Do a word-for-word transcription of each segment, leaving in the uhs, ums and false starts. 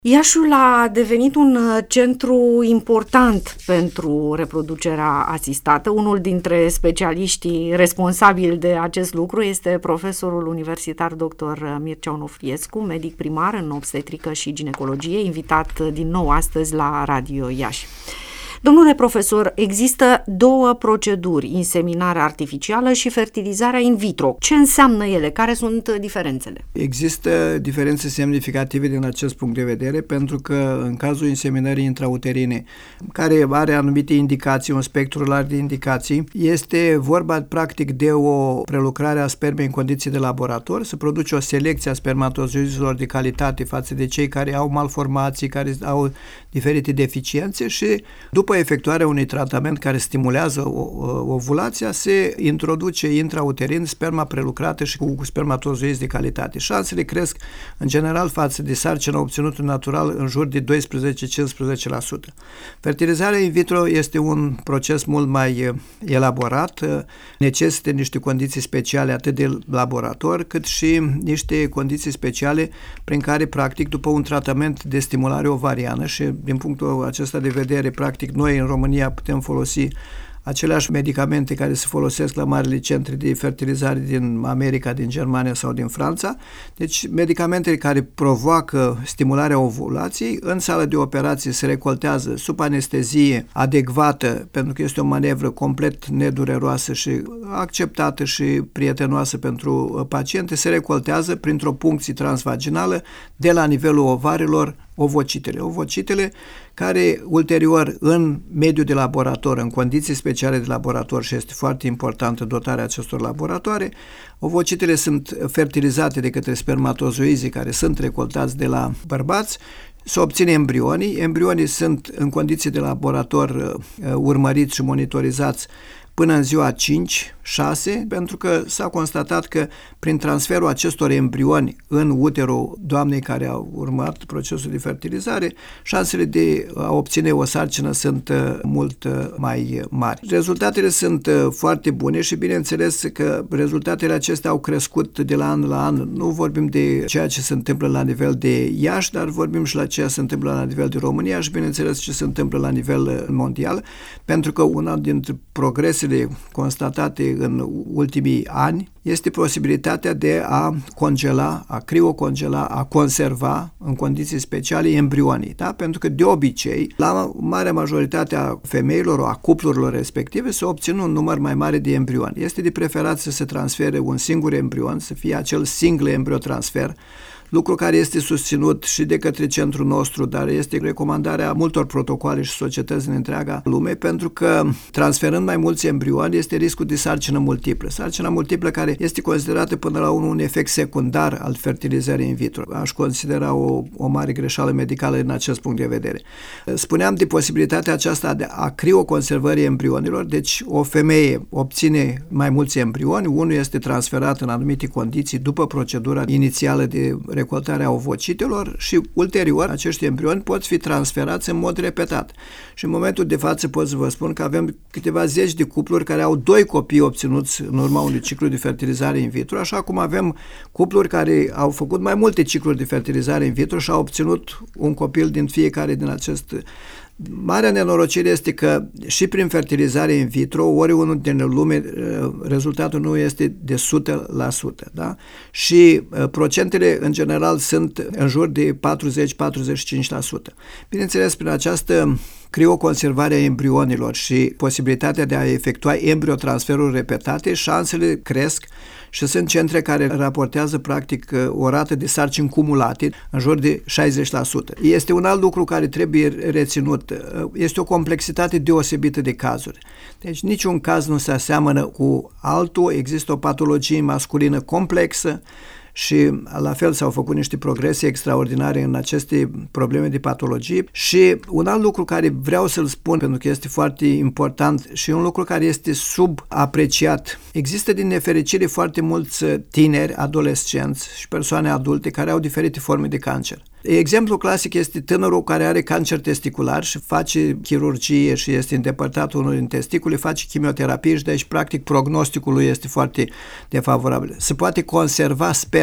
Iașiul a devenit un centru important pentru reproducerea asistată. Unul dintre specialiștii responsabili de acest lucru este profesorul universitar doctor Mircea Onofriescu, medic primar în obstetrică și ginecologie, invitat din nou astăzi la Radio Iași. Domnule profesor, există două proceduri, inseminarea artificială și fertilizarea in vitro. Ce înseamnă ele? Care sunt diferențele? Există diferențe semnificative din acest punct de vedere, pentru că în cazul inseminării intrauterine, care are anumite indicații, un spectru larg de indicații, este vorba practic de o prelucrare a spermei în condiții de laborator, se produce o selecție a spermatozoizilor de calitate față de cei care au malformații, care au diferite deficiențe și după efectuarea unui tratament care stimulează ovulația, se introduce intrauterin sperma prelucrată și cu spermatozoizi de calitate. Șansele cresc în general față de sarcina obținută natural în jur de doisprezece-cincisprezece la sută. Fertilizarea in vitro este un proces mult mai elaborat, necesită niște condiții speciale atât de laborator cât și niște condiții speciale prin care practic după un tratament de stimulare ovariană și din punctul acesta de vedere practic noi în România putem folosi aceleași medicamente care se folosesc la marile centre de fertilizare din America, din Germania sau din Franța. Deci medicamentele care provoacă stimularea ovulației în sală de operație se recoltează sub anestezie adecvată, pentru că este o manevră complet nedureroasă și acceptată și prietenoasă pentru paciente, se recoltează printr-o puncție transvaginală de la nivelul ovarelor ovocitele. Ovocitele care ulterior în mediul de laborator, în condiții speciale de laborator, și este foarte importantă dotarea acestor laboratoare, ovocitele sunt fertilizate de către spermatozoizii care sunt recoltați de la bărbați, se obține embrionii. Embrionii sunt în condiții de laborator uh, urmăriți și monitorizați până în ziua cinci șase, pentru că s-a constatat că prin transferul acestor embrioni în uterul doamnei care a urmat procesul de fertilizare, șansele de a obține o sarcină sunt uh, mult uh, mai mari. Rezultatele sunt uh, foarte bune și bineînțeles că rezultatele acestea au crescut de la an la an. Nu vorbim de ceea ce se întâmplă la nivel de Iași, dar vorbim și la ceea ce se întâmplă la nivel de România și bineînțeles ce se întâmplă la nivel mondial, pentru că una dintre progresele constatate în ultimii ani este posibilitatea de a congela, a criocongela, a conserva în condiții speciale embrionii, da? Pentru că de obicei, la marea majoritate a femeilor, a cuplurilor respective, se obține un număr mai mare de embrioni. Este de preferat să se transfere un singur embrion, să fie acel single embriotransfer, lucru care este susținut și de către centrul nostru, dar este recomandarea multor protocoale și societăți în întreaga lume, pentru că transferând mai mulți embrioni este riscul de sarcină multiplă. Sarcina multiplă care este considerată până la urmă un efect secundar al fertilizării in vitro. Aș considera o, o mare greșeală medicală în acest punct de vedere. Spuneam de posibilitatea aceasta de a crioconservării embrionilor, deci o femeie obține mai mulți embrioni, unul este transferat în anumite condiții după procedura inițială de recoltarea ovocitelor și ulterior acești embrioni pot fi transferați în mod repetat. Și în momentul de față pot să vă spun că avem câteva zeci de cupluri care au doi copii obținuți în urma unui ciclu de fertilizare in vitro, așa cum avem cupluri care au făcut mai multe cicluri de fertilizare in vitro și au obținut un copil din fiecare din acest. Marea nenorocire este că și prin fertilizare in vitro, oriunul din lume, rezultatul nu este de o sută la sută. Da? Și procentele, în general, sunt în jur de patruzeci-patruzeci și cinci la sută. Bineînțeles, prin această crioconservare a embrionilor și posibilitatea de a efectua embriotransferuri repetate, șansele cresc și sunt centre care raportează practic o rată de sarcini cumulate în jur de șaizeci la sută. Este un alt lucru care trebuie reținut. Este o complexitate deosebită de cazuri. Deci niciun caz nu se aseamănă cu altul, există o patologie masculină complexă și la fel s-au făcut niște progrese extraordinare în aceste probleme de patologie. Și un alt lucru care vreau să-l spun, pentru că este foarte important și un lucru care este subapreciat. Există din nefericire foarte mulți tineri, adolescenți și persoane adulte care au diferite forme de cancer. Exemplu clasic este tânărul care are cancer testicular și face chirurgie și este îndepărtat unul din testicule, face chimioterapie și deci practic prognosticul lui este foarte defavorabil. Se poate conserva sperma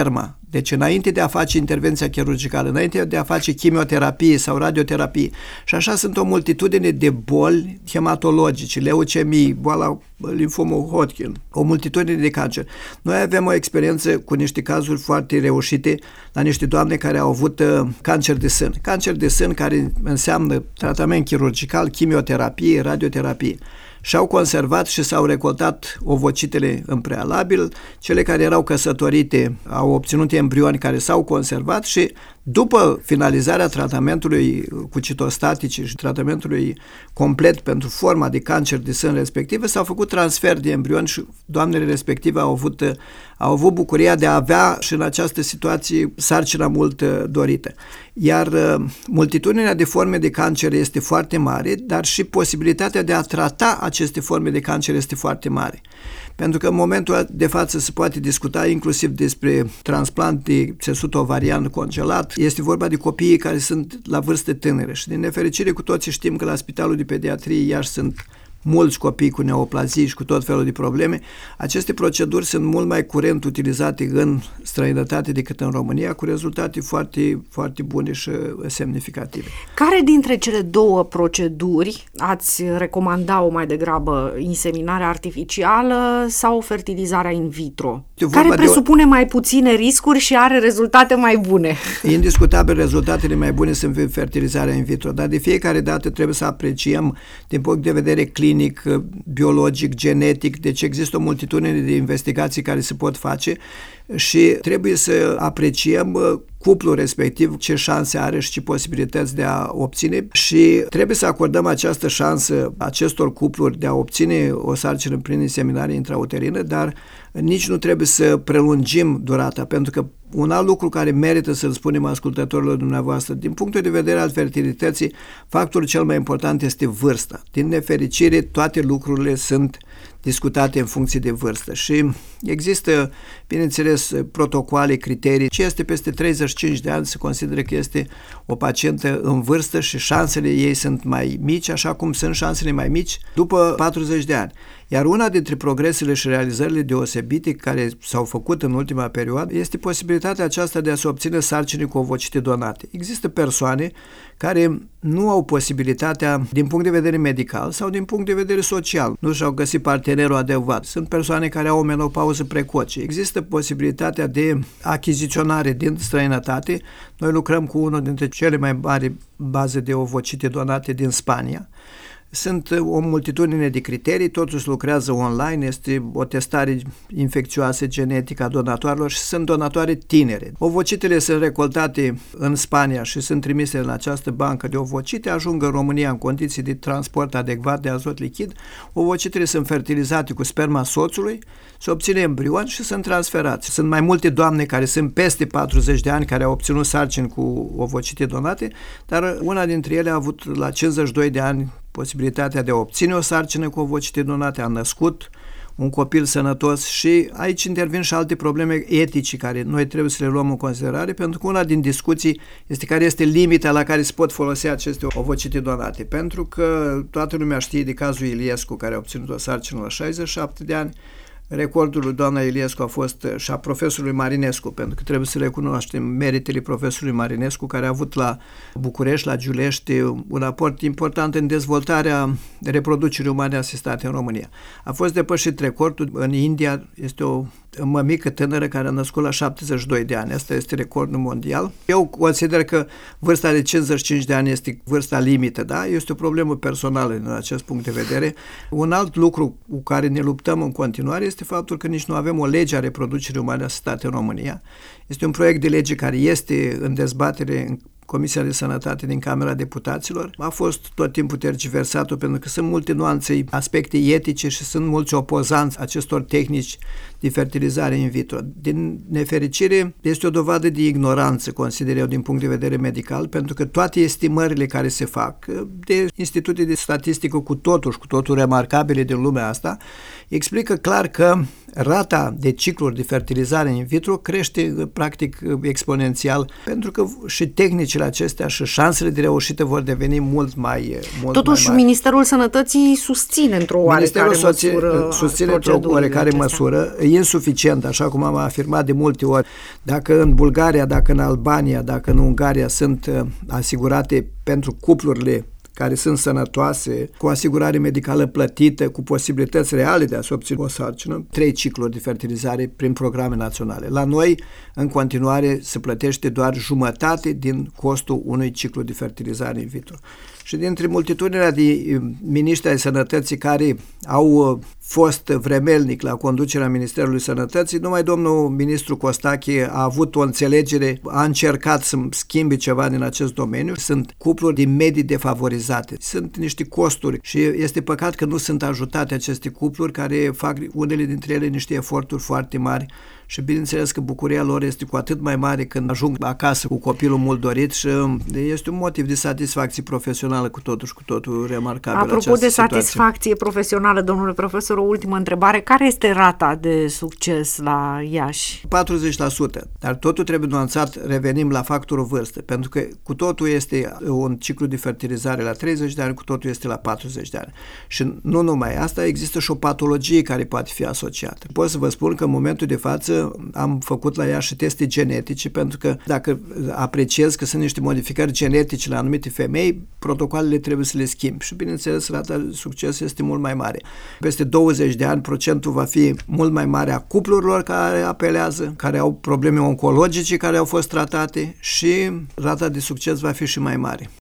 Deci înainte de a face intervenția chirurgicală, înainte de a face chimioterapie sau radioterapie. Și așa sunt o multitudine de boli hematologice, leucemii, boala limfomul Hodgkin, o multitudine de cancer. Noi avem o experiență cu niște cazuri foarte reușite la niște doamne care au avut uh, cancer de sân. Cancer de sân care înseamnă tratament chirurgical, chimioterapie, radioterapie. Și-au conservat și s-au recoltat ovocitele în prealabil. Cele care erau căsătorite au obținut embrioni care s-au conservat și după finalizarea tratamentului cu citostatice și tratamentului complet pentru forma de cancer de sân respectivă, s-au făcut transfer de embrioni și doamnele respective au avut, au avut bucuria de a avea și în această situație sarcina mult dorită. Iar multitudinea de forme de cancer este foarte mare, dar și posibilitatea de a trata aceste forme de cancer este foarte mare. Pentru că în momentul de față se poate discuta inclusiv despre transplant de țesut ovarian congelat. Este vorba de copiii care sunt la vârstă tânără și din nefericire cu toții știm că la Spitalul de Pediatrie Iași sunt mulți copii cu neoplazii și cu tot felul de probleme. Aceste proceduri sunt mult mai curent utilizate în străinătate decât în România, cu rezultate foarte, foarte bune și semnificative. Care dintre cele două proceduri ați recomanda-o mai degrabă, inseminarea artificială sau fertilizarea in vitro? Care presupune o... mai puține riscuri și are rezultate mai bune? Indiscutabil, rezultatele mai bune sunt fertilizarea in vitro, dar de fiecare dată trebuie să apreciem din punct de vedere clinic, biologic, genetic, deci există o multitudine de investigații care se pot face și trebuie să apreciem cuplul respectiv, ce șanse are și ce posibilități de a obține și trebuie să acordăm această șansă acestor cupluri de a obține o sarcină prin inseminare intrauterină, dar nici nu trebuie să prelungim durata, pentru că un alt lucru care merită să-l spunem ascultătorilor dumneavoastră, din punctul de vedere al fertilității, factorul cel mai important este vârsta. Din nefericire, toate lucrurile sunt discutate în funcție de vârstă și există, bineînțeles, protocoale, criterii. Ce este peste treizeci și cinci de ani se consideră că este o pacientă în vârstă și șansele ei sunt mai mici, așa cum sunt șansele mai mici după patruzeci de ani. Iar una dintre progresele și realizările deosebite care s-au făcut în ultima perioadă este posibilitatea aceasta de a se obține sarcini cu ovocite donate. Există persoane care nu au posibilitatea din punct de vedere medical sau din punct de vedere social. Nu și-au găsit partenerul adecvat. Sunt persoane care au o menopauză precoce. Există posibilitatea de achiziționare din străinătate. Noi lucrăm cu unul dintre cele mai mari baze de ovocite donate din Spania. Sunt o multitudine de criterii, totul se lucrează online, este o testare infecțioasă genetică a donatoarelor și sunt donatoare tinere. Ovocitele sunt recoltate în Spania și sunt trimise în această bancă de ovocite, ajung în România în condiții de transport adecvat de azot lichid. Ovocitele sunt fertilizate cu sperma soțului, se obține embrion și sunt transferați. Sunt mai multe doamne care sunt peste patruzeci de ani care au obținut sarcini cu ovocite donate, dar una dintre ele a avut la cincizeci și doi de ani posibilitatea de a obține o sarcină cu ovocite donate, a născut un copil sănătos și aici intervin și alte probleme etice care noi trebuie să le luăm în considerare, pentru că una din discuții este care este limita la care se pot folosi aceste ovocite donate, pentru că toată lumea știe de cazul Iliescu care a obținut o sarcină la șaizeci și șapte de ani. Recordul lui doamna Iliescu a fost și a profesorului Marinescu, pentru că trebuie să recunoaștem meritele profesorului Marinescu, care a avut la București, la Giulești, un aport important în dezvoltarea reproducerii umane asistate în România. A fost depășit recordul în India, este o mămică tânără care a născut la șaptezeci și doi de ani. Asta este recordul mondial. Eu consider că vârsta de cincizeci și cinci de ani este vârsta limită, da? Este o problemă personală din acest punct de vedere. Un alt lucru cu care ne luptăm în continuare este faptul că nici nu avem o lege a reproducerii umane asistate în România. Este un proiect de lege care este în dezbatere în Comisia de Sănătate din Camera Deputaților. A fost tot timpul tergiversat pentru că sunt multe nuanțe, aspecte etice și sunt mulți opozanți acestor tehnici de fertilizare in vitro. Din nefericire, este o dovadă de ignoranță, consider eu, din punct de vedere medical, pentru că toate estimările care se fac de institute de statistică cu totul și cu totul remarcabile din lumea asta, explică clar că rata de cicluri de fertilizare in vitro crește practic exponențial, pentru că și tehnicile tehnicile acestea și șansele de reușită vor deveni mult mai mult Totuși, mai mari. Ministerul Sănătății susține într-o oarecare măsură susține într-o oarecare măsură, e insuficient, așa cum am afirmat de multe ori. Dacă în Bulgaria, dacă în Albania, dacă în Ungaria sunt asigurate pentru cuplurile care sunt sănătoase, cu asigurare medicală plătită, cu posibilități reale de a se obține o sarcină, trei cicluri de fertilizare prin programe naționale. La noi, în continuare, se plătește doar jumătate din costul unui ciclu de fertilizare in vitro. Și dintre multitudinea de miniștri ai sănătății care au fost vremelnic la conducerea Ministerului Sănătății, numai domnul ministru Costache a avut o înțelegere, a încercat să schimbe ceva din acest domeniu. Sunt cupluri din medii defavorizate, sunt niște costuri și este păcat că nu sunt ajutate aceste cupluri care fac unele dintre ele niște eforturi foarte mari și bineînțeles că bucuria lor este cu atât mai mare când ajung acasă cu copilul mult dorit și este un motiv de satisfacție profesională cu totul și cu totul remarcabil. Apropo de satisfacție profesională, domnule profesor, o ultimă întrebare. Care este rata de succes la Iași? patruzeci la sută, dar totul trebuie nuanțat, revenim la factorul vârstă, pentru că cu totul este un ciclu de fertilizare la treizeci de ani, cu totul este la patruzeci de ani. Și nu numai asta, există și o patologie care poate fi asociată. Pot să vă spun că în momentul de față am făcut la Iași teste genetice, pentru că dacă apreciez că sunt niște modificări genetice la anumite femei, protocoalele trebuie să le schimb și bineînțeles rata de succes este mult mai mare. Peste douăzeci de ani procentul va fi mult mai mare a cuplurilor care apelează, care au probleme oncologice care au fost tratate și rata de succes va fi și mai mare.